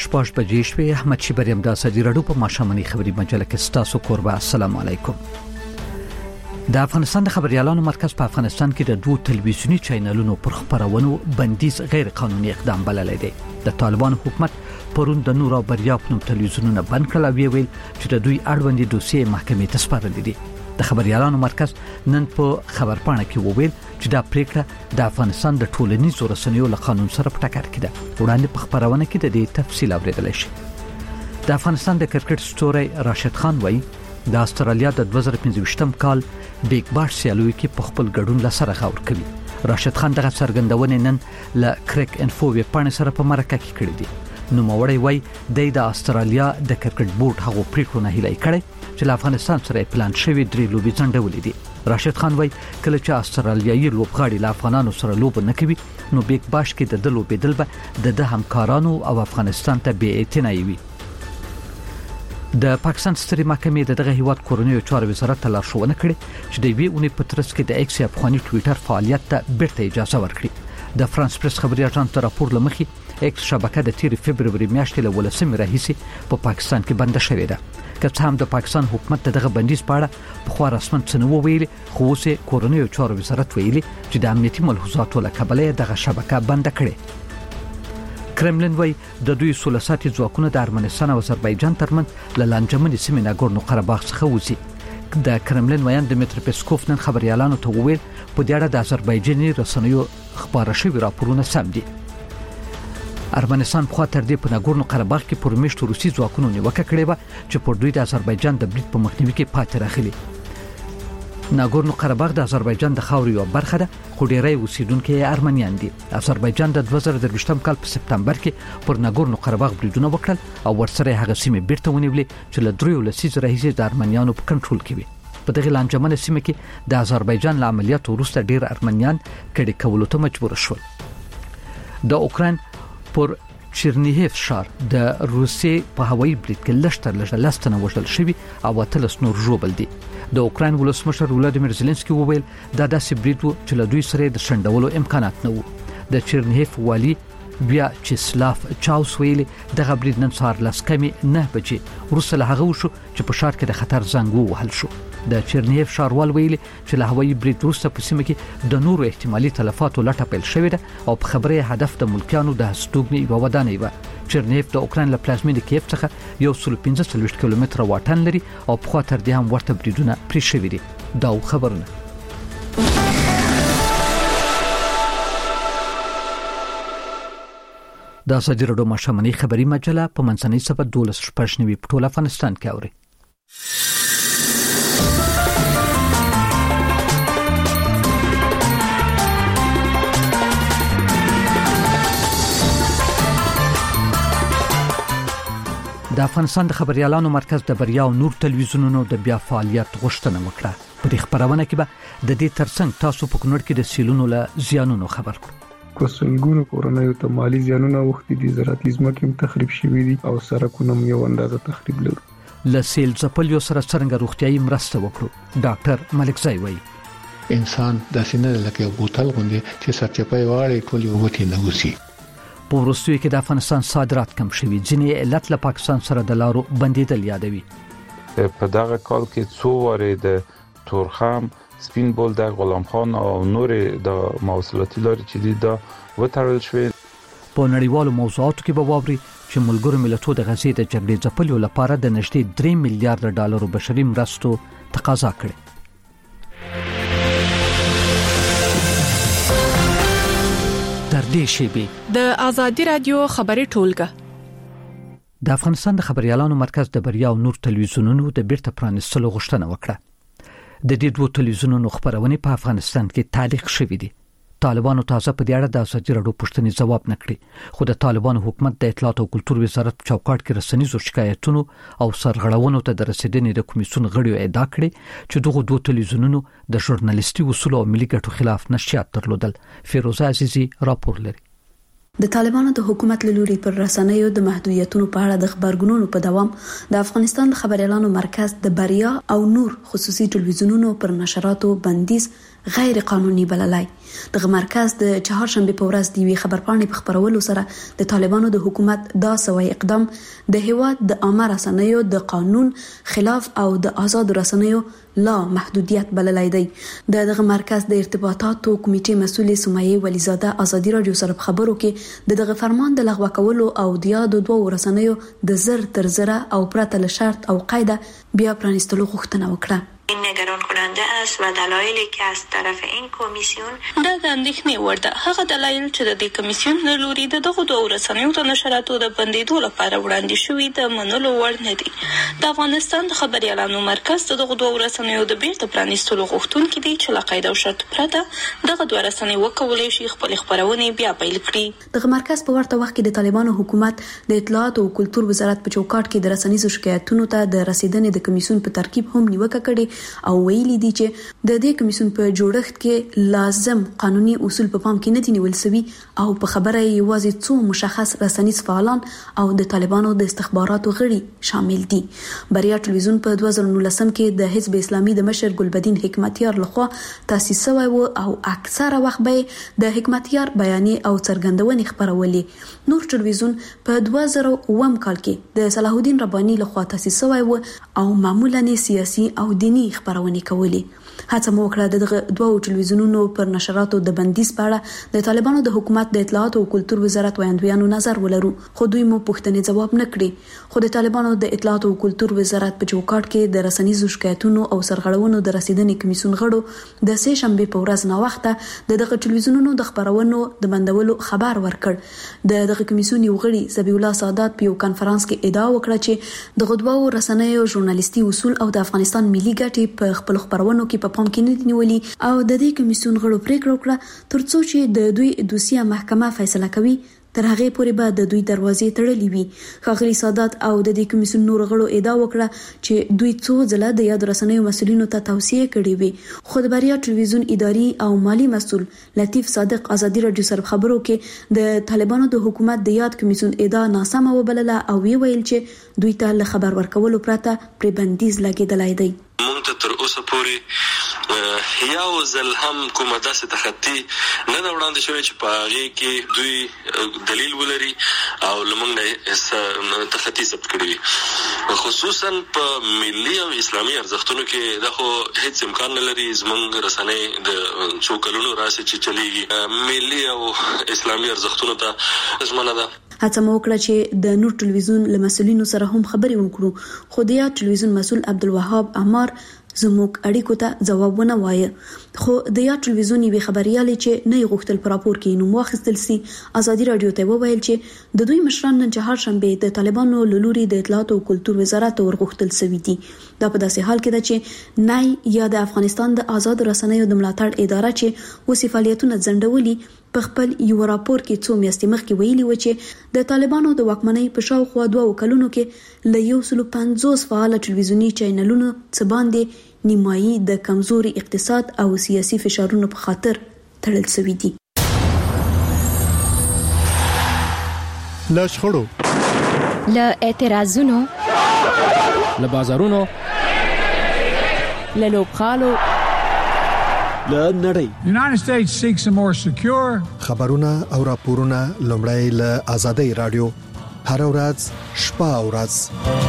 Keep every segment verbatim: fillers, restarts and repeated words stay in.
شپږ بجې شوې. احمد شیبریم د ازادي راډیو په ماشومنۍ خبري مجله کې ستاسو کوربه. السلام علیکم. د افغانستان د خبريالانو مرکز په افغانستان کې د دوه تلویزیونی چینلونو پر خبرونو بندیز غیر قانوني اقدام بللی دی. د طالبان حکومت پرون د نور او بریا په تلویزیونونه بند کړل او ویل چې د دوی اړوند دوسیې محکمې ته سپارل دي. د خبريالانو مرکز نن په خبرپاڼه کې وویل چې دا پریکړه د افغانستان د ټولنیزو رسنیو له قانون سره په ټکر کې ده. وړاندې په خبرونه کې د دې تفصیل اوریدل شي. د افغانستان د کرکټ ستوري راشد خان وایي د استرالیا د دوه زره پنځه کال بیگ باش سیالوي کې په خپل ګډون لسره غور کوي. راشد خان دغه څرګندونه نن ل کرک انفو وی پاڼې سره په مرکه کې کړې دي. نو موړی وای د استرالیا د کرکټ بورډ هغه پریکړه هلي کړې چې له افغانستان سره پلان شوی درې لوبي ځنډولې دي. راشد خان وای کله چې استرالیایي لوبغاړي له افغانانو سره لوب نه کوي نو بیگ باش کې د دلو بدل به د همکارانو او افغانستان ته بې اعتنایي وي. د پاکستان ستري محکمې دغه هیواد کورنیو چارو وزارت ته لارښوونه کړې چې د وی اونۍ په ترڅ کې د ایکس افغاني ټوئیټر فعالیت ته بیرته اجازه ورکړي. د فرانس پریس خبري اژانس راپور لمخې ایکس شبکه د تیر فبرवरी میاشتې له ولسمې راهیسي په پاکستان کې بند شوې ده. که څه هم د پاکستان حکومت دغه بندیز په اړه په خو رسمن څه نه ویلي، خو اوس کورنیو چارو وزارت ویلي چې د امنیتي ملحوظاتو له کبله دغه شبکه بند کړي. کرملین وای د دوی سولساتي ځواکونه د ارمنستان او آذربایجان ترمنځ له لانجمنې سیمې ناګورنو قرهباغ څخه وځي. د کرملین وایان دمیتری پسکوف نن خبريالانو ته وویل په دې اړه د آذربایجاني رسنیو خبره شوی راپورونه سم دي. ارمنستان په خاطر دې په ناګورنو قرهباغ کې پرمیشت روسي ځواکونو نیوکه کړې و چې پر دوی د آذربایجان د برید په مخنیوي کې پاتې راغلي. ناګورنو قرهباغ د آذربایجان د خاورې یو برخه ده، خو ډېری اوسیدونکو یې ارمنیان دي. آذربایجان د دوه زره درویشتم کال په سپتمبر کې پر ناګورنو قرهباغ بریدونه وکړل او ورسره هغه سیمه بیرته ونیولې چې له دریو لسیزو راهیسې د ارمنیانو په کنټرول کې وي. په دغه لانجمنه سیمه کې د آذربایجان له عملیاتو وروسته ډېر ارمنیان کډې کولو ته مجبور شول. د اوکراین پر چرنیهف ښار د روسي په هوایي برید کې لشتر لږه لستنه وژل شوی او اتلس نور ژوبل دي. د اوکراین ولسمشر ولادیمیر زيلنسکي وویل دا داسې برید و چې له دوی سره د شندولو امکانات نه وو. د چرنیهف والی بیا چسلاف چاوس ویلي دغه برید نن سهار لاس کمی نه بجې وروسته له هغه وشو چې په ښار کې د خطر زنګ ووهل شو. د چرنیهف ښاروال ویلي چې له هوایي برید وروسته په سیمه کې د نورو احتمالي تلفاتو لټه پیل شوې ده او په خبره هدف د ملکیانو د هستوګنې یوه ودانۍ وه. چرنیهف د اوکراین له پلازمینې کیف څخه یو سل پنځه څلوېښت کیلومتره واټن لري او په خوا تر دې هم ورته بریدونه پرې شوي دي. دا خبرونه د ازادي راډیو ماشومنۍ خبري مجله په منځنۍ سبا دولس شپږ نوي په ټول افغانستان کې اوري. د افغانستان د خبريالانو مرکز د بریا او نور تلویزیونونو د بیا فعالیت غوښتنه وکړه. په دې خبرونه کې به د دې ترڅنګ تاسو په کونړ کې د سیلونو له زیانونو خبر کړو. کوسلګونو کورنۍ ته مالی زیانونه وختي دي، زراعتي ځمکې هم تخریب شوې دي او سړکونه هم یو اندازه تخریب لري. له سیل ځپلیو سره څنګه روغتيایي مرسته وکړو؟ ډاکټر ملک زای وایي انسان داسې نه لکه یو بوتل غوندي چې سرچپای واړی ټول یو وتی نه وسی. په وروستیو کې د افغانستان صادرات کم شوي، ځینې علت له پاکستان سره د لارو بندیدل یادوي. په دغه کال کې څو واره د تورخم، سپین بولدک، غلام خان او نور د مواصلاتي لارې چې دي دا وتړل شوې. په نړیوالو موضوعاتو کې به واوري چې ملګرو ملتونو د غزې د جګړې ځپلو لپاره د نږدې درې میلیارډ ډالرو بشري مرستو تقاضا کړې. تر دې شیبې د ازادي رادیو خبري ټولګه د افغانستان د خبريالانو مرکز د بریا او نور تلویزیونونو د بیرته پرانیستلو غوښتنه وکړه. د دې دوه تلویزیونونو خبرونه په افغانستان کې تعلیق شوې دي. طالبانو تازه په دې اړه د ازادي راډیو پوښتنې ځواب نکړي، خو د طالبانو حکومت د اطلاعات او کلتور وزارت چوکاټ کې رسنیزو شکایتونو او سرغړونو ته د رسیدنې د کمیسیون غړیو ادعا کړې چې دغه دوه تلویزیونونو د ژورنالیستي اصول او ملي ګټو خلاف نشریات درلودل. فیروزه عزیزی راپور لري. د طالبانو د حکومت له لوري پر رسنیو د محدودیتونو په اړه د خبرګونونو په دوام د افغانستان د خبريالانو مرکز د بریا او نور خصوصي ټلویزیونونو پر نشراتو بندیز غیر قانوني بللای. دغه مرکز د چهارشنبه په ورځ د وی خبرپاڼې په خبرولو سره د طالبانو د حکومت دا سوي اقدام د هیواد د عامه رسنیو د قانون خلاف او د آزاد رسنیو لا محدودیت بللای دی. د دغه مرکز د ارتباطاتو کمیټې مسؤل سمیه ولیزاده ازادي رادیو سره خبرو کې د دغه فرمان د لغوه کولو او د یادو دوه رسنیو د زر تر زره او پرته له شرط او قاعده بیا پرانستلو غوښتنه وکړه. این نگران کننده است و دلایلی که از طرف این کمیسیون دا د اندېښنې وړ ده. هغه دلایل چې د دې کمیسیون له لوري د دغو دوه رسنیو د نشراتو د بندیدو لپاره وړاندې شوي د منلو وړ نه دي. د افغانستان د خبريالانو مرکز د دغو دوه رسنیو د بیرته پرانیستلو غوښتونکي دي چې له قاعده او شرط پرته دغه دوه رسنۍ وکولای شي خپل خبرونه بیا پیل کړي. دغه مرکز په ورته وخت کې د طالبانو حکومت د اطلاعات او کلتور وزارت په چوکاټ کې د رسنیزو شکایتونو ته د رسیدنې د کمیسیون په ترکیب هم نیوکه کړې او ویلي دي چې د دې کمیسیون په جوړښت کې لازم قانوني اصول په پام کې نه دي نیول شوي او په خبره یوازې څو مشخص رسنیز فعالان او د طالبانو د استخباراتو غړي شامل دي. بریا ټلویزیون په دوه زره نولسم کې د حزب اسلامي د مشر ګلبدین حکمتیار لخوا تاسیس شوی و او اکثره وخت به د حکمتیار بیانې او څرګندونې خبرولې. نور ټلویزیون په دوه زره اووم کال کې د صلاح الدین رباني لخوا تاسیس شوی و او معمولا سیاسي او دینی خبرونه کوي. هڅه مو وکړه دغه دوه ټلویزیونونو پر نشراتو د بندیز په اړه د طالبانو د حکومت د اطلاعات او کلتور وزارت وړاندوینو نظر ولرو، خو دوی مو پوښتنې جواب نه کړي. خو د طالبانو د اطلاعات او کلتور وزارت په چوکاټ کې د رسنیزو شکایتونو او سرغړونو د رسیدنې کمیسیون غړو د سه شنبه په ورځ نه وخته د دغه ټلویزیونونو د خبرونو د بندولو خبر ورکړ. د دغه کمیسیون یو غړي زبیح الله سادات په یو کانفرنس کې ادعا وکړه چې دغه دوه رسنیو ژورنالیستي اصول او د افغانستان ملي ګټې په خپل خبرونو کې په پام کې نه دي نیولي او د دې کمیسیون غړو پریکړه وکړه ترڅو چې د دوی دوسیه محکمه فیصله کوي تر هغه پورې به د دوی دروازې تړلې وي. ښاغلي سادات او د دې کمیسیون نور غړو ادعا وکړه چې دوی څو ځله د یاد رسنیو مسؤلینو ته توصیه کړې وي. خو د بریا ټلویزیون اداري او مالی مسؤل لطیف صادق ازادي رادیو سره خبرو کې د طالبانو د حکومت د یاد کمیسیون ادعا ناسمه وبلله او وی ویل چې دوی ته له خبر ورکولو پرته پرې بندیز لګیدلای دی. مونږ ته تر اوسه پورې یو ځل هم کومه داسې تخطي نه دا وړاندې شوی چې په هغه کې دوی دلیل ولري او لمونږ نه تخطي ثبت کړی، خصوصا په ملي او اسلامي ارزښتونو کې دا خو هیڅ امکان نه لري. زمونږ رسنۍ د څو کلونو راسي چې چلیږي ملي او اسلامي ارزښتونو ته ژمنه ده. هڅه مو وکړه چې د نور ټلویزیون له مسؤلینو سره هم خبرې وکړو، خو د یاد ټلویزیون مسؤل عبدالوهاب عمار زموږ اړیکو ته ځواب ونه وایه. خو د یاد ټلویزیون یوه خبريالې چې نه غوښتل پر راپور کې نوم واخیستل سي ازادي رادیو ته وویل چې د دوی مشران نن چهارشنبه د طالبانو لوري د اطلاعات او کلتور وزارت ورغوښتل سوي دي. دا په داسې حال کې ده چې نه یا د افغانستان د آزاد رسنیو د ملاتړ اداره چې وسې فعالیتونه ځنډولي په خپل یو راپور کې څو میاشتې مخکې ویلي و چې د طالبانو د واکمنۍ په شاوخوا دوه کلونو کې له یو سل پنځوس فعال ټلویزیوني چینلونو څخه باندې نیمایي د کمزوري اقتصاد او سیاسي فشارونو په خاطر تړل شوی دي. له شخړو، له اعتراضونو، له بازارونو، له لوبخالو، له نړۍ. United States seeks a more secure خبرونه او راپورونه لومړی له آزادۍ رادیو هر ورځ شپه او ورځ.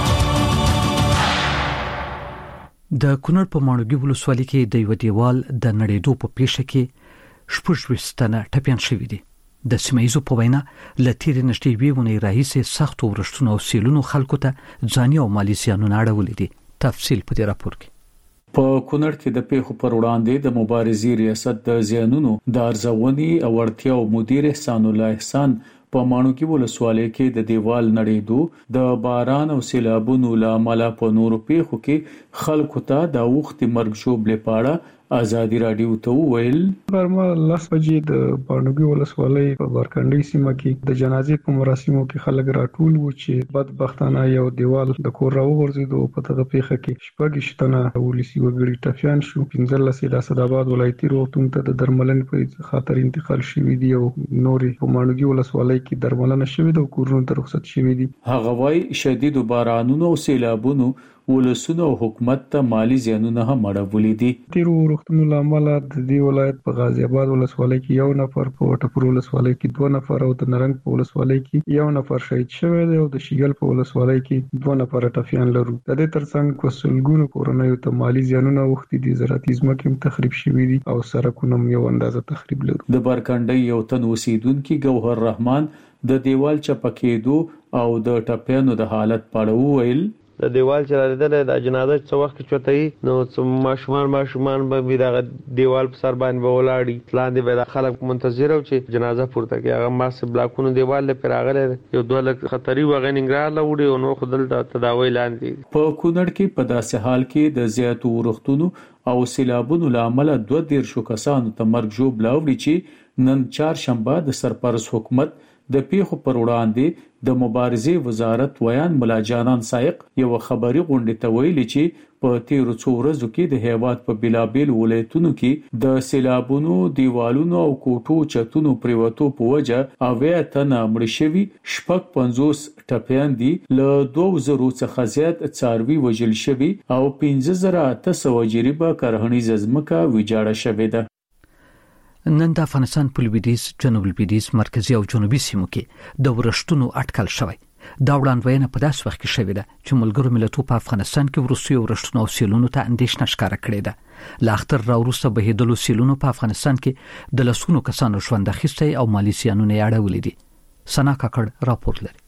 د کونړ په ماڼوګي ولسوالۍ کې د یو دیوال د نړېدو په پیښه کې شپږ وستنه ټپيان شوې دي. د سیمایزو په وینا لتیر نشټي ویونه راهیسه سخت ورشتونه او سیلونو خلکو ته ځاني او مالی زیانونه اړولې دي. تفصیل په دې راپور کې. په کونړ کې د پیښو پر وړاندې د مبارزې ریاست د زیانونو د ارزونې او اړتیا او مدیر احسان الله احسان په ماڼوګي ولسوالۍ کې د دیوال نړېدو د باران او سیلابونو لامل په نورو پیښو کې خلکو ته د وخت مرګ شوبلې پاړه آزادي رادیو ته ویل. پرما لاس بجې د ماڼوګي ولسوالۍ په بارکندې سیمه کې د جنازې په مراسمو کې خلک راټول و چې بدبختانه یو دیوال د کور راوغورځېدو په دغه پیښه کې شپږ شتنه ولسی وګړي ټپيان شو. پنځلس د اسداباد ولایتي روغتون ته د درملنې په خاطر انتقال شوی دي او نورې په ماڼوګي ولسوالۍ کې درملنه شوې ده او کورونو ته رخصت شوی دي. هغه وايي شدید بارانونو او سیلابونو ولسونو حکومت ته مالی زیانونه هم اړولې دي. تیرو روغتونو لامل د دې ولایت په غازی آباد ولسوالۍ کې یو نفر، په وټپور ولسوالۍ کې دوه نفر او د نرنګ په ولسوالۍ کې یو نفر شهید شوی دی او د شیګل په ولسوالۍ کې دوه نفر ټپیان لرو. د دې ترڅنګ کوسلګونو کورنۍ ته مالی زیانونه وختي دي، زراعتي ځمکې هم تخریب شوې دي او سړکونه هم یو اندازه تخریب لرو. د برکنډي یو تن اوسیدونکو ګوهر رحمان د دیوال چپکېدو او د ټپیانو د حالت په اړه وویل. د دیوال چلېدل د جنازه څو وخت چوتای نو ماشومان ماشومان به د دیوال په سر باندې ولاړی، لاندې به د خلک منتظر او چې جنازه پورته کې هغه ماس بلاکونو دیوال له پراغله یو دوه لک خطري وغننګرا لوړي او نو خدل تداوی لاندې. په کونړ کې په داسې حال کې د زیاتو ورښتونو او سیلابونو لامل دوه دیر شو کسانو ته مرګ جوړ لاوړي چې نن چهارشنبه د سرپرست حکومت د پیښو پر وړاندې د مبارزې وزارت ویان ملا جانان سایق یو خبري غونډه ته ویلي چې په تیرو څو ورځو کې د هیواد په بلابل ولایتونو کې د سیلابونو دیوالونو او کوټو چتونو پریوتو په وجه اویا تنه مړ شوي، شپږ پنځوس ټپیان دي، له دوه زرو څخه زیات څاروي وژل شوي او پنځه زره اته سوه جریبه کرهنیزه ځمکه ویجاړه شوې ده. نن د افغانستان په لویدیځ، جنوب لویدیځ، مرکزی او جنوبي سیمو کې د ورښتونو اټکل شوی. دا وړاندوینه په داسې وخت کې شوې ده چې ملګرو ملتونو په افغانستان کې وروستیو ورښتونو او سیلونو ته اندېښنه ښکاره کړې ده. لا اختر راوروسته بهیدلو سیلونو په افغانستان کې د لسونو کسانو ژوند اخیستی او مالی زیانونه یې اړولي دي. سنا کاکړ راپور لري.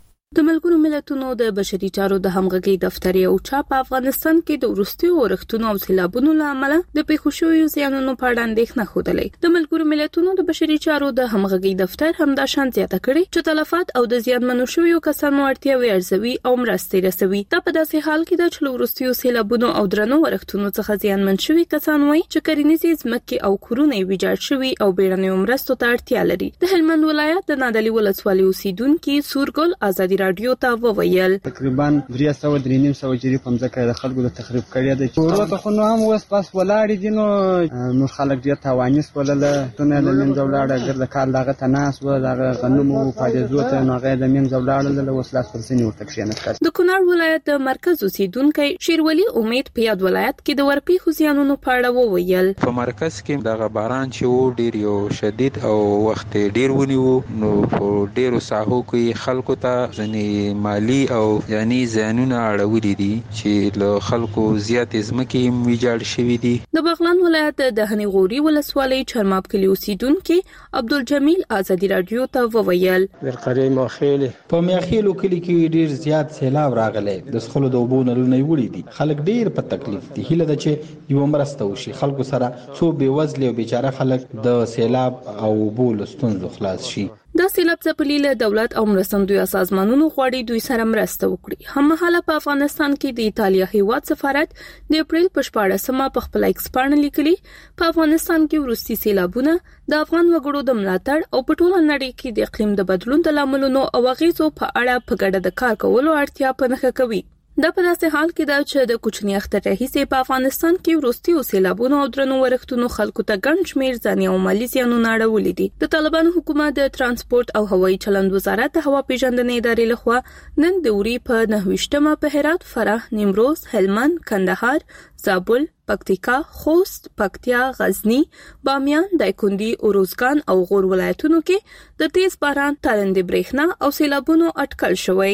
د ملګرو ملتونو د بشري چارو د همغږي دفتر یو چا په افغانستان کې د ورستیو ورښتونو او سیلابونو لامل د پیښو شویو زیانونو په اړه اندېښنه خوده. د ملګرو ملتونو د بشري چارو د همغږي دفتر همدا شان زیاته کړي چې تلفات او د زیانمنو شویو کسانو اړتیاوې ارزوي او مرستې رسوي. دا په داسې حال کې د چلو ورستیو سیلابونو او درنو ورښتونو څخه زیانمن شوي کسان وایي چې کرنیزي ځمکې او کورونه ویجاړ شوي او بیړنیو مرستو ته اړتیا لري. د هلمند ولایت د نادعلي ولسوالۍ اوسیدونکو سورګل ازادي رادیو ته وویل تقریبا درې سوه درې نیم سوه جری په ځکه د خلکو د تخریب کړی دی. ورته خو نو هم وس پاس ولاړ دي، نو نو خلک ډیر توانیس ولله تونه له منځ ولاړه ګرځه کال دغه تناس و دغه غنمو فاجزو ته نو غیر د منځ ولاړه له وسلاس پرسنی ورته کښینه کړ. د کونړ ولایت د مرکز اوسیدونکو شیرولی امید په یاد ولایت کې د ورپی خوزیانونو په اړه وویل. په مرکز کې دغه باران چې و ډیر یو شدید او وخت ډیر ونیو، نو په ډیرو ساحو کې خلکو ته ځنې مالی او یعنی زیانونه اړولي دي چې له خلکو زیات ځمکې هم ویجاړ شوي دي. د بغلان ولایت د هنی غوري ولسوالۍ چرماب کلی اوسیدونکو عبدالجمیل ازادي رادیو ته وویل ورقری ماخیل په میاخیلو کلی کې ډیر زیات سیلاب راغلی، د سخلو د اوبو نلونه وړي دي، خلک ډیر په تکلیف دي. هیله ده چې یو مرسته وشي، خلکو سره څو بیوزله او بیچاره خلک د سیلاب او اوبو له ستونزو خلاص شي. دا سیلاب ځپلي له دولت او مرستندوی سازمانونو غواړي دوی سره مرسته وکړي. هممهاله په افغانستان کې د ایتالیا هیواد سفارت د اپریل په شپاړسمه په خپل ایکس باندې لیکلي په افغانستان کې وروستي سیلابونه د افغان وګړو د ملاتړ او په ټوله نړۍ کې د اقلیم د بدلون د لاملونو او اغیزو په اړه په ګډه د کار کولو اړتیا په نښه کوي. دا په داسې حال کې ده چې د کوچني اختر راهیسې په افغانستان کې وروستي سیلابونو او درنو ورښتونو خلکو ته ګڼ شمېر ځاني او مالي زیانونه اړولي دي. د طالبانو حکومت د ترانسپورت او هوایي چلند وزارت د هوا پیژندنې ادارې لخوا نن د اوري په نهه ویشتمه په هرات، فراه، نیمروز، هلمند، کندهار، زابل، پکتیکا، خوست، پکتیا، غزنی، بامیان، دایکنډي، اروزګان او غور ولایتونو کې د تیز باران، تالندې برېښنا او سیلابونو اټکل شوی.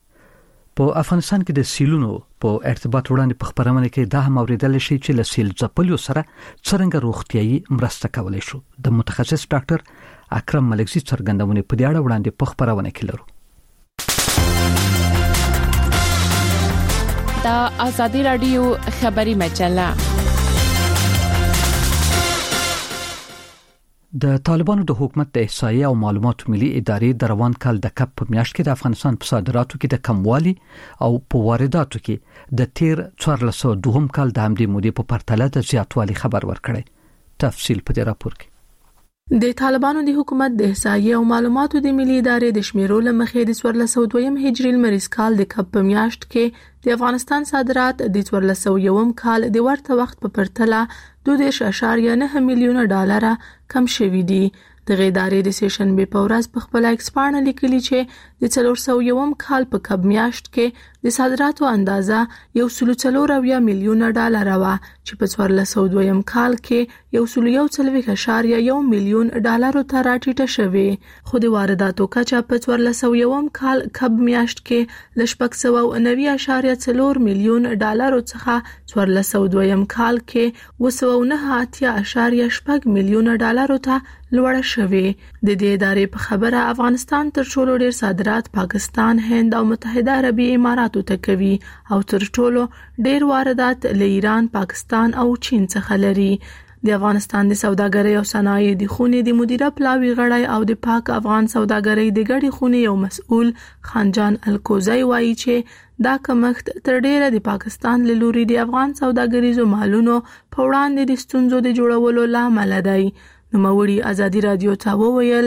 په افغانستان کې د سیلونو په ارتباط وړاندې په خبرونه کې دا هم اوریدل شي چې له سیل ځپلو سره څنګه روغتيایي مرسته کولای شو. د متخصص ډاکټر اکرم ملکزي څرګندونه په دې اړه وړاندې په خبرونه کې لرو. دا آزادی رادیو خبری مجله. د طالبانو د حکومت د احصایې او معلوماتو ملي ادارې د روان کال د کپ په میاشت کې د افغانستان په صادراتو کې د کموالي او په وارداتو کې د تیر څوارلس سوه دوه کال د همدې مودې په پرتله د زیاتوالي خبر ورکړی. تفصیل په دې راپور کې. د طالبانو د حکومت د احصایې او معلوماتو د ملي ادارې د شمیرو لمخې د څوارلس سوه دوه هجري لمریز کال د کپ په میاشت کې د افغانستان صادرات د څوارلس سوه یو کال د ورته وخت په پرتله دوه دېرش اعشاریه نه میلیونه ډالر کم شوي دي. د ادارې د سیشن به په ورځ په خپل ایکس باندې لیکلي چې د څلور سوه یوم کال په کب میاشت کې د صادراتو اندازه یو سل څلور اویا میلیونه ډالر و چې په څوارلس سوه دویم کال کې یو سل یو څلوېښت اعشاریه یو میلیون ډالر ته راټیټه شوې خو د وارداتو کچه په څوارلس سوه یوم کال کب میاشت کې ل شپږ سوه نوي اعشاریه څلور میلیون ډالر څخه څوارلس سوه دویم کال کې اوه سوه نهه اتیا اعشاریه شپږ میلیونه ډالر ته لوړه شوې د دې ادارې په خبره افغانستان تر ټولو ډېر صادرات پاکستان، هند او متحده عربي اماراتو ته کوي او تر ټولو ډېر واردات له ایران، پاکستان او چین څخه لري. د افغانستان د سوداګرۍ او صنایع د خونې د مدیره پلاوي غړی او د پاک افغان سوداګرۍ د ګډې خونې یو مسؤل خانجان الکوزی وایي چې دا کمښت تر ډیره د پاکستان له لوري د افغان سوداګریزو مالونو په وړاندې د ستونزو د جوړولو لامل دی. نو موري ازادي رادیو ته وویل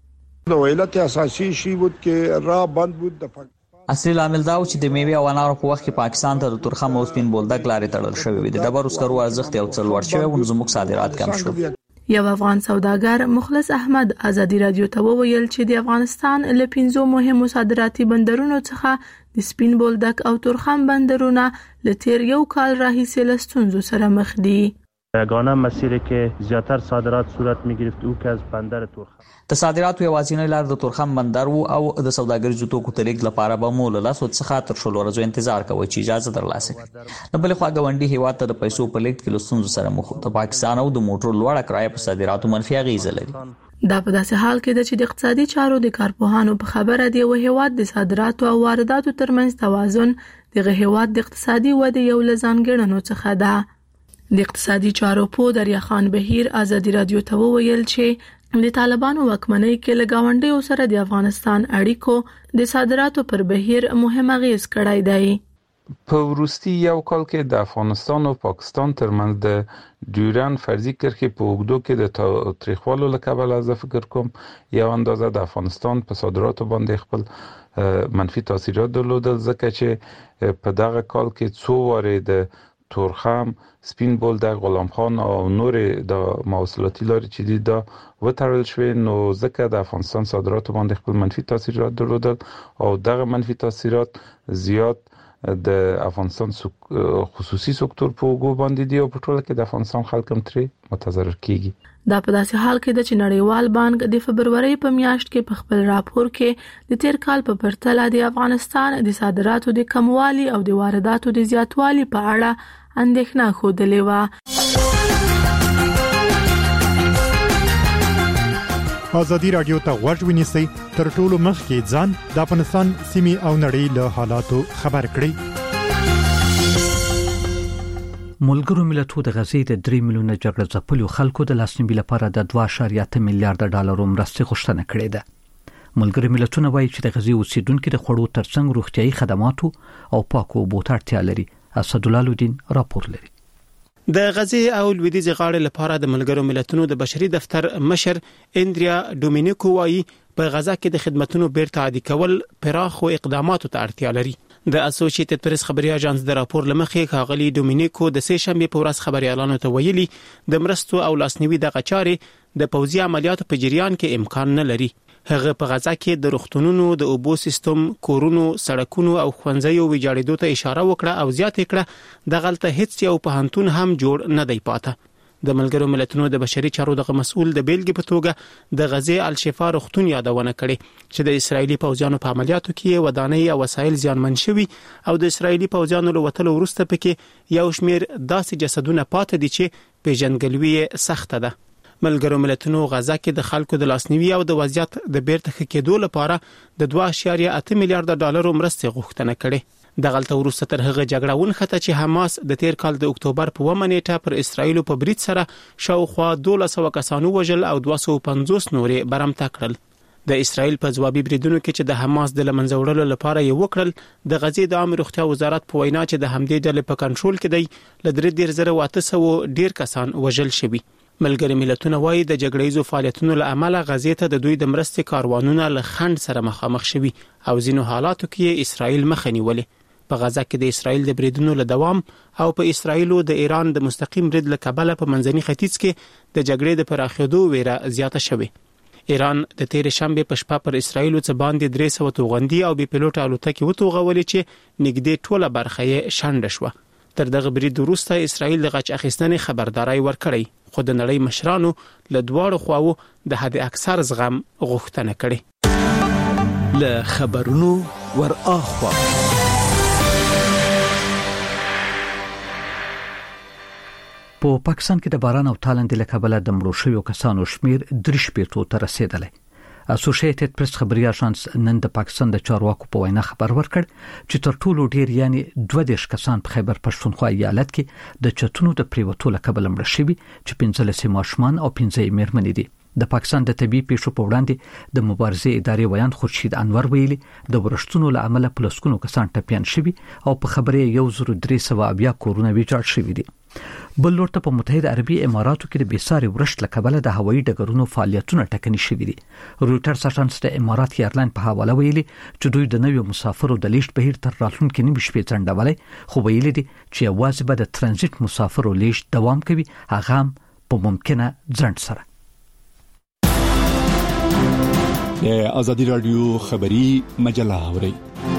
د علت اساسي شی بود کې را بند بود د اصلي عامل دا و چې د میوه او انارو په وخت کې پاکستان ته د تورخم او سپین بولدک لارې تړل شوې وي. د ډبرو سکرو ارزښت یو څل ور شوی و، زموږ صادرات کم شو. یو افغان سوداګر مخلص احمد ازادي رادیو ته وویل چې د افغانستان له پنځو مهمو صادراتي بندرونو څخه د سپین بولدک او تورخم بندرونه له تیر یو کال راهیسې له ستونزو سره مخ دي. یگانه مسیری که زیاتر صادرات صورت می‌گرفت او که از بندر تورخم د صادراتو یوازینی لار د تورخم بندر وو او د سوداګریزو توکو تلیک لپاره به مو له لاسو څخه تر شلو ورځو انتظار کوي چې اجازه ترلاسه کړي. نو بل خو غونډي هیواد ته د پیسو په لیک کې لستون سره مخ د پاکستان او د موټر لوړه کرایه په صادراتو منفي اغیزه لري. دا په داسې حال کې ده چې د اقتصادي چارو د کارپوهانو په خبره دی او هیواد د صادراتو او وارداتو ترمنځ توازن د هیواد د اقتصادي ودې یو لزانګړنو څخه ده. د اقتصادي چارو په دریا خان بهیر ازادي رادیو ته وویل چې د طالبانو واکمنۍ کې لګاونډیو سره د افغانستان اړیکو د صادراتو پر بهیر مهم اغیز کړی دی. په وروستي یو کال کې د افغانستان او پاکستان ترمنځ د ډیورن فرضي کرښې په اوږدو کې د تاریخوالو له کبله زه فکر کوم یو اندازه د افغانستان په صادراتو باندې خپل منفي تاثیرات درلودل، ځکه چې په دغه کال کې څو وارې د تورخم، سپین بولدک، غلام خان او نور د مواصلاتي لارې چې دي دا وتړل شوې، نو ځکه د افغانستان صادراتو باندې خپل منفي تاثیرات درلودل او دغه منفي تاثیرات زیات د افغانستان خصوصي سکتور په وګړو باندې دی او په ټوله کې د افغانستان خلک هم ترې متضرر کیږي. دا په داسې حال کې د نړیوال بانک د فبرवरी په میاشت کې په خپل راپور کې د تیر کال په پرتله د افغانستان د صادراتو د کموالي او د وارداتو د زیاتوالي په اړه اندېښنه خوده و. ازادي رادیو ته غوږ ونیسئ تر ټولو مخکې ځان د افغانستان سیمې او نړۍ له حالاتو خبر کړئ. ملګرو ملتونو د غزې د درې میلیونه جګړه ځپلو خلکو د لاسنیوي لپاره د دوه اعشاریه اته میلیارډ ډالرو مرستې غوښتنه کړې ده. ملګرو ملتونو وایي چې د غزې اوسیدونکو د خوړو ترڅنګ روغتيایي خدماتو او پاکو اوبو ته اړتیا لري. اسدالله الدین راپور لري. د غزې او لویدیځ غاړې لپاره د ملګرو ملتونو د بشري دفتر مشر اندریا ډومینیکو وایي په غزا کې د خدماتو بیرته عادي کول پراخ او اقداماتو ته اړتیا لري. د اسوسییټډ پریس خبري اژانس د راپور لمخې ښاغلي ډومینیکو د سه شنبه په ورځ خبريالانو ته ویلي د مرستو او لاسنیوي د غچارې د پوځي عملیاتو په جریان کې امکان نه لري. هغه په غزا کې د روغتونونو، د اوبو سیستم، کورونو، سړکونو او ښوونځیو ویجاړېدو ته اشاره وکړه او زیاته کړه د غلطه هیڅ یو پوهنتون هم جوړ نه دی پاته. د ملګرو ملتونو د بشري چارو دغه مسؤل د بیلګې په توګه د غزې الشفا روغتون یادونه کړې چې د اسرایلی پوځیانو په عملیاتو کې ودانۍ او وسایل زیانمن شوي او د اسرایلی پوځیانو له وټلو وروسته پکې یو شمیر داسې جسدونه پاتې دي چې پیژندګلوي سخت ده. ملګرو ملتونو غزا کې د خلکو د لاسنیوي او د وضعیت د بیرته ښه کېدو لپاره د دوه اعشاریه اته میلیارډ ډالرو مرستې غوښتنه کړې. د غلطه وروسته تر هغه جګړه ونښته چې حماس د تیر کال د اکتوبر په اوومه نیټه پر اسرایل په برید سره شاوخوا دوه سوه کسانو وژل او دوه سوه پنځوس نورې برمته کړل. د اسرایل په ځوابي بریدونو کې چې د حماس د لمنځه وړلو لپاره یې وکړل، د غزې د عامه روغتیا وزارت په وینا چې د همدې ډلې په کنټرول کې دی ل درې زره اته سوه ډیر کسان وژل شوي. ملګري ملتونه وایي د جګړیزو فعالیتونو له امله غزې ته د دوی د مرستې کاروانونه له خنډ سره مخامخ شوي او ځینو حالاتو کې اسرایل مخه نیولې. په غزا کې د اسرایل د بریدونو له دوام او په اسرایلو د ایران د مستقیم برید له کبله په منځني ختیځ کې د جګړې د پراخېدو ویره زیاته شوې. ایران د تیر شنبه په شپه پر اسرایل څخه باندې درې سوه توغندي او بي پيلوټ الوتکې وتوغولې چې نږدې ټوله برخه یې شنډه شوه. تر دغه برید وروسته اسرایل د غچ اخیستنې خبرداري ورکړې، خو د نړۍ مشرانو له دواړو خواو د حد اکثر زغم غوښتنه کړې. له خبرونو ور اخوا په پاکستان کې د باران او تالندې له کبله د مړو شویو کسانو شمیر درې شپېتو ته رسیدلی. اسوسییټډ پریس خبري اژانس نن د پاکستان د چارواکو په وینا خبر ورکړ چې تر ټولو ډیر یعنی دوه دیرش کسان په خیبر پښتونخوا ایالت کې د چتونو د پریوتو له کبله مړ شوي چې پنځه لس ماشومان او پنځه میرمنې دي. د پاکستان د طبي پیښو په وړاندې د مبارزې ادارې ویان خورشید انور ویلي د ورښتونو له امله پلسکونو کسان ټپيان شوي او په خبرې یو زر درې سوه بیا کورونه ویجاړ شوي دي. بل لورته په متحده عربي اماراتو کې د بیساري ورښت له کبله د هوایي ډګرونو فعالیتونه ټکني شوي دي. رويټرز اژانس د امارات ایرلاین په حواله ویلي چې دوی د نویو مسافرو د لیست بهیر تر راتلونکي نیمه شپې ځنډولای، خو ویلي دي چې یوازې به د ترانزیت مسافرو لیست دوام کوي، هغه هم په ممکنه ځنډ سره. د ازادي رادیو خبري مجله اوري.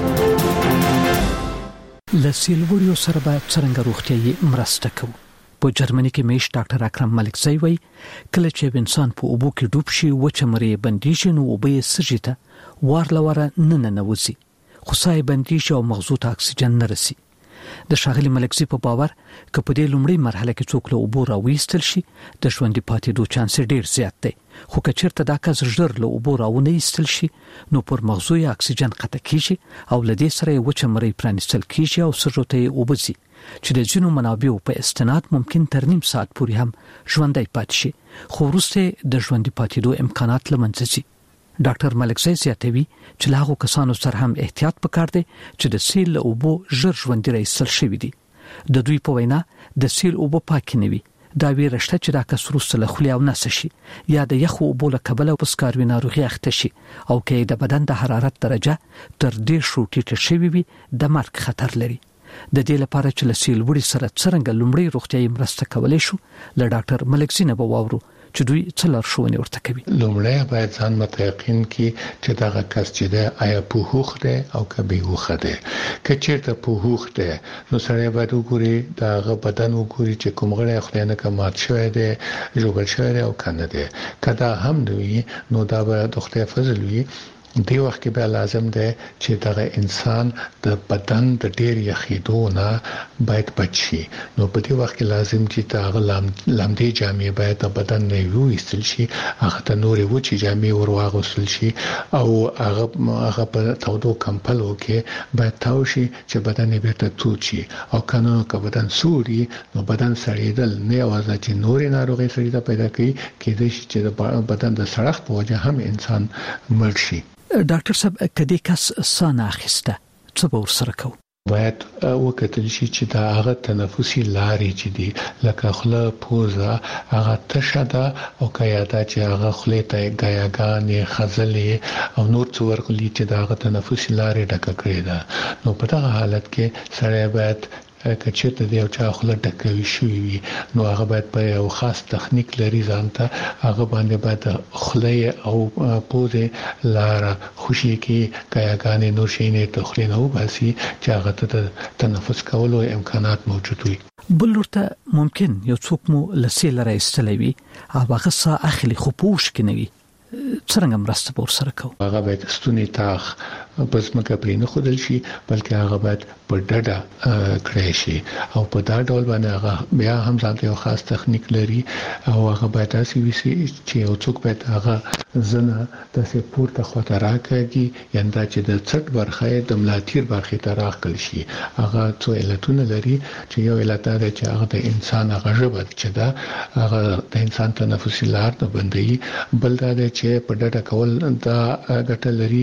لسیلوړیو سره به څنګه روغتيایي مرسته کوي. په جرمني کې میش ډاکټر اکرم ملکزی وای کله چې انسان په اوبو کې ډوب شي و چې مری بندیش نو وبې سجته وارلوره نه نه نوځي، خو سای بندیش او مغزو ته اکسیجن نه رسي. د شاغلي ملکزی په باور ک په دې لومړی مرحله کې څوک له اوبو راوېستل شي د ژوند پاتې دوه چانس ډیر زیات دی، خو کچرته دا کس ژر له اوبو راونه ایستل شي نو پر مغزو یې اکسیجن قطع کیږي او لدې سره وچه مری پرانستل کیږي او سرته اوبزي چې د جنو منابعو په استناد ممکن تر نیم ساعت پورې هم ژوندۍ پاتې شي، خو وروسته د ژوند پاتې دوه امکانات لمنځه ځي. ډاکټر ملکزی زیاتوي چې لاغو کسانو سره هم احتیاط پکار دی چې د سیل اوبو ژر ژوندۍ رایستل شوی دي. د دوی په وینا د سیل اوبو پاکې نه وي، دا ویرشته چې دا کس وروسته له خولې او نس شي یا د یخ اوبو له کبله په سکاروي ناروغي اخته شي او کې د بدن د حرارت درجه تر ډیر شو ټیټه شوی وي د مرګ خطر لري. د دې لپاره چې له سیل وړي سره څنګه لومړی روغتيایي مرسته کولای شو له ډاکټر ملکزی نه وورو چې دوی څلور شوونه ورته کوي. لومړی باید ځان متيقن کی چې دا کس چې د آیا په هوخ ده او کبي هوخ ده. کچېرته په هوخ ده نو سره باید وګوري دا بدن وګوري چې کوم غړي خلانه کمات شوی ده، جوړ شوی ده او کنه ده. کدا هم دوی نو دا به د خدای فضل وي. دی وخت کې به لازم ده چې دا انسان د بدن د ډیر یخیدو نه باید بچي. نو په دې وخت کې لازم چې دا لامدې جامې باید د بدن نه وېستل شي، هغه ته نورې وچې جامې ورواغوسل شي او هغه هغه په تودو کمپلو کې باید تاو شي چې بدن یې بیرته توچ شي. او کنه که بدن سوري نو بدن سړېدل نه یوازې چې نورې ناروغۍ سړېدا پیدا کوي، کېدای شي چې د بدن د سړښت په وجه هم انسان مړ شي. ډاکټر صاحب کدی کس سانه اخیسته څه به ورسره کوو؟ باید وکتل شي چې دا هغه تنفسي لارې چې دي لکه خوله، پوزه، هغه تشه ده او کایاده چې هغه خولې ته ګایاګانې، خزلې او نور څه ورغلي چې دا هغه تنفسي لارې ډکه کړې ده. نو په دغه حالت کې سړی باید کچته دی او چې خپل ټکوي شوی وي نو هغه باید په یو خاص تخنیک لري ځانته هغه باندې باید خلې او پوزه لار خوشي کې کایاګانې نور شي نه تخلین او باسي چې هغه ته تنفس کولو امکانات موجود وي. بل ورته ممکن یو څوک مو لسیل راځتلې وي هغه څه اخلي خو پوښ کې نه وي، څنګه مرسته به ورسره کوو؟ هغه باید ستونی تاخ پس مکه پرې نه خودل شي بلکې هغه باید په ډډه کړی شي او په دا ډول باندې هغه بیا هم ځانته یو خاص تخنیک لري او هغه باید تاسو وسی چې یو څوک باید هغه زنه تاسو پورته خواته راکاږي یندا چې د څټ برخه د ملاتیر برخه ته راخل شي. هغه څو علتونه لري چې یو علت دا چې هغه د انسان هغه ژبه چې دا هغه د انسان تنفسي لار ته بندي، بل دا چې په ډډه کول دا ګټه لري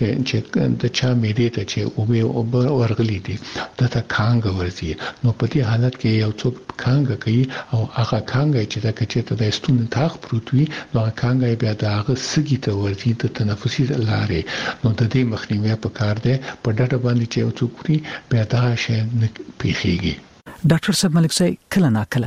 چې د چا میډې ته چې او به ورغلي دي دا ته کانګ ورزي. نو په دې حالت کې یو څوک کانګ کوي او هغه کانګ چې دا کچته د ستون تاخ پروت وي نو کانګ بیا د هغه سګي ته ورزي د تنفسي لارې. نو د دې مخنیوي په کار دی په ډډه باندې چې یو څوک بیا دا شي نه پیخيږي. ډاکټر صاحب ملک صاحب کله نا کله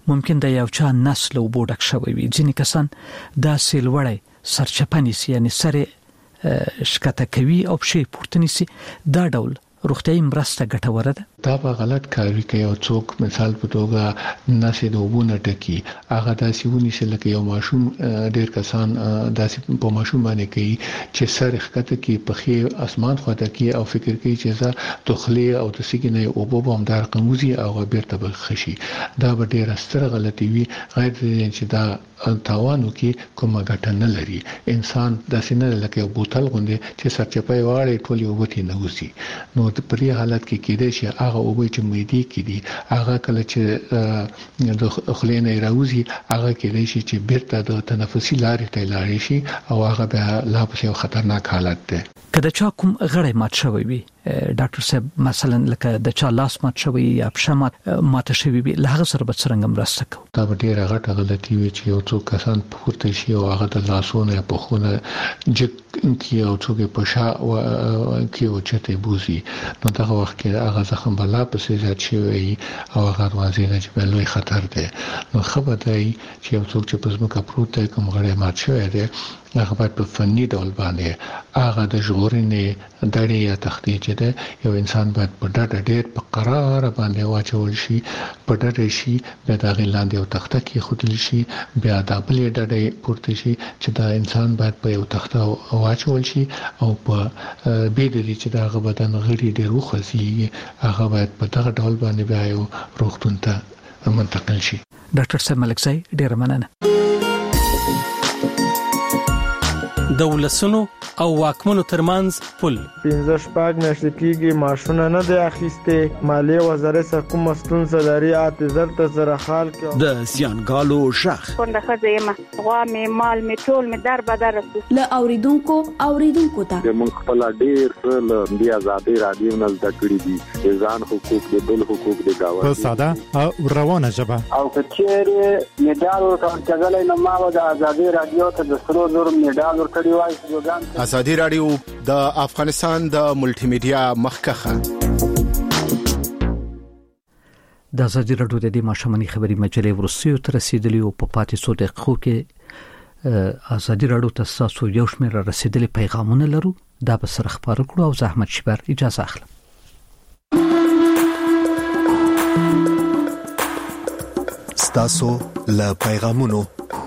ممکن د یو چا نسل او بوډک شوی وي. ځینې کسان دا سیلوړی سرچپنی سي یعنی سره شکته کوي او شی پورته نسی. دا ډول روغتیايي مرسته ګټوره ده. دا په غلط کاری کوي او څوک مثال په توګه نسې د وبونه ټکی هغه داسې ونی چې لکه یو ماشوم ډیر کسان داسې په ماشوم باندې کوي چې سر ښکته کې په خې اسمان خواته کې او فکر کوي چې زه دخلي او د سګینې او په بوم دار قموزي او بیرته بخشي. دا به ډیر ستر غلطي وي غیر چې دا تاوانو کې کومه ګټه نه لري. انسان داسې نه لکه یو بوتل غوندي چې سرچپای واړي ټول یو وتی نه وسی. نو په دې حالت کې کېدای شي هغه او به چې مېدی کې دي هغه کله چې د خلینې راوځي هغه کېدای شي چې بیرته د تنفسي لارې ته لاړ شي او هغه به لا په خطرناک حالت ده. کله چې کوم غړی مات شوی وي ډاکټر صاحب مثلا لکه د چا لاس مات شوی یا پښه مات شوی وي له هغه سره به څنګه مرسته کوو؟ دا به ډیره غټه غلطي وي چې یو څو کسان پورته شي او هغه د لاسونو په خونه جک کې او څوک په شا او کې او چته بوزي. نو دا وخت کې هغه زخم بلا په سي ځات شي او هغه واځي نه چې بلوي خطر ده. نو خبره دی چې یو څوک چې په ځمکه پروت دی کوم غړی مات شوی دی هغه باید په فني ډول باندې هغه د ژغورنې دړې یا تختې چې ده یو انسان باید په ډډه ډېر په قرار باندې واچول شي په ډډه شي بیا د هغې لاندې یو تخته کېښودل شي بیا دا بلې ډډې پورته شي چې دا انسان باید په یو تخته واچول شي او په بې د دې چې د هغه بدن غړي ډېر وخوځېږي هغه باید په دغه ډول باندې بیا یو روغتون ته منتقل شي. ډاکټر صاحب ملکزی ډېره مننه. د ولسونو او واکمنو ترمنځ پل پنځه شپږ میاشتې کېږي ماشونه نه دی اخیستې. مالیې وزارت څخه کومه ستونزه لري اته زر ته زره خال کې د زیانګالو شخ څنګه ښځې یم غوا مې مال مې ټول مې در بدر له اوریدونکو اوریدونکو ته موږ خپل ډیر له دې ازادي رادیو نه زده کړې دي ځان حقوق د بل حقوق د گاوه په ساده او روانه ژبه او کچېره میډال ورکړل نو ما د ازادي رادیو ته د سرو زر میډال ورکړی وای. ازادي رادیو د افغانستان د ملټي میډیا مخکخه د ازادي رادیو د دې ماشومني خبري مجلې ورسیو تر رسیدلی او په پاتې سو دقیقو کې ازادي رادیو ته تاسو یو شمېر رسیدلی پیغامونه لرو دا به سره خبرو کړو او زحمت شبر اجازه اخلم. ستاسو له پیغامونو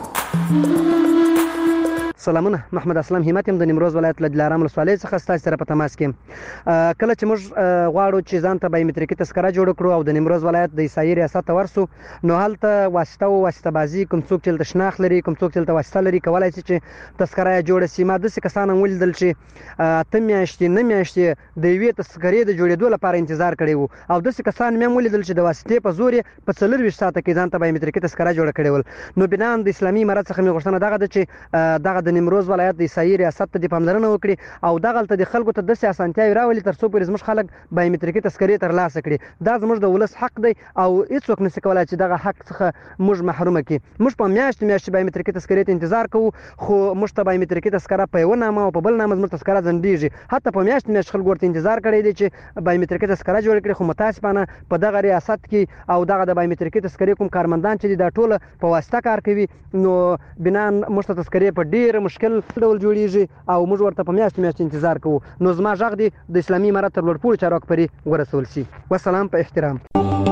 سلامونه. محمد اسلام همت يم د نیمروز ولایت له دلارام ولسوالۍ څخه ستاسو سره په تماس کې. کله چې موږ غواړو چې ځان ته بایومټریکي تذکره جوړ کړو او د نیمروز ولایت د عیسائی ریاست ته ورسو نو هلته واسطه او واسطه بازی کوم څوک چې د شناخت لري کوم څوک چې د واسطه لري کولای شي چې تذکره جوړ شي. ما د څه کسان ولیدل چې ته میاشتې نه میاشتې د یوې تذکرې د جوړېدو لپاره انتظار کړی وو او د څه کسان مې ولیدل چې د واسطې په زور په څلور ویشت ساعته کې ځان ته بایومټریکي تذکره جوړ کړی ول. نو بنا د اسلامي امارت څخه مې غوښتنه دغه ده چې دغه د نیمروز ولایت د عیسائی ریاست ته د پاملرنه وکړي او دغه ته د خلکو ته د سیاستیاوي راولي تر څو پرې زموږ خلک بایومټریکي تذکرې تر لاسه کړي. دا زموږ د ولس حق دی او هیڅوک نشي کولای چې دغه حق څخه موږ محروم کړي. موږ په میاشت میاشت بایومټریکي تذکرې ته انتظار کوو خو موږ ته بایومټریکي تذکره په یو نامه او په بل نامه زموږ تذکره ځنډیږي. حتی په میاشت میاشت خلک ورته انتظار کړی دی چې بایومټریکي تذکره جوړ کړي خو متاسفانه په دغه ریاست کې او دغه د بایومټریکي تذکرې کوم کارمندان چې دا ټول په واسطه کار کوي نو بنا موږ ته تذکرې په ډیر مشکل ډول جوړیږي او موږ ورته په میاشت میاشت انتظار کوو. نو زما غږ دی د اسلامي امارت تر لوړپوړو چارواکو پورې ورسول شي. والسلام په احترام.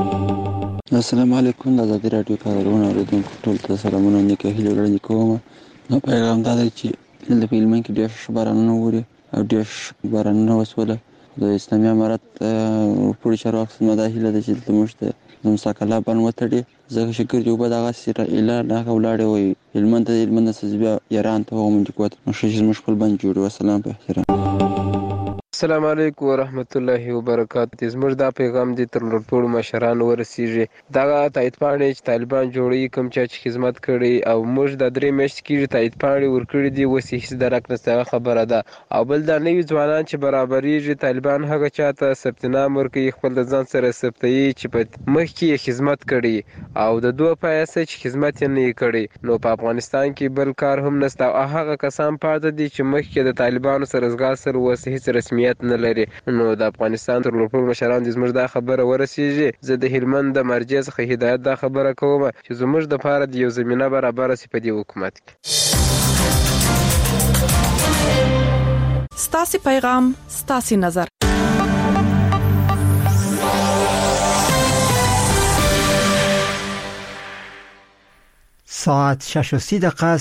السلام علیکم. د ازادي رادیو کارونه اوریدونکو ټول ته سلامونه نیکه هیله وړاندې کوم. نو پیغام دا دی چې د فلمین کې ډېر بارانونه ووري او ډېر بارانونه وسوله د اسلامي امارت پورې چارواکو سره دا هیله ده چې موږ ته د مساکله بن وتړي زه شکر جو به دغه سره اعلان نه ولاړې وي هلمند ته هلمند څخه بیا ایران ته ومن چې کوت مشه مش خپل بند جوړ. والسلام په احترام. السلام علیکم ورحمت الله وبرکاته. زموږ دا پیغام دی تر ټولو مشرانو ورسیږي. دا تایید پاڼې چې طالبان جوړي کوم چې خدمت کړي او موږ د درې میاشتې کې تایید پاڼې ورکړي دي وسې هیڅ درک نشته خبره ده. او بل دا نوی ځوانان چې برابرېږي طالبان هغه چاته ثبتنام ورکړي خپل د ځان سره ثبتوي چې په مخکې خدمت کړي او د دوه پیسې چې خدمت یې نه کړي. نو په افغانستان کې بل کار هم نشته او هغه کسان پاتې دي چې مخکې د طالبانو سره ځګا سره وسې هیڅ رسمي نیت نه لري. نو د افغانستان تر ټولو مشران د زموږ د خبره ورسیږي. زه د هلمند د مرجع څخه هدایت د خبره کوم چې زموږ د لپاره د یو زمينه برابر سي په دې حکومت کې. ستاسو پیغام ستاسو نظر. ساعت شش و سی دقیقه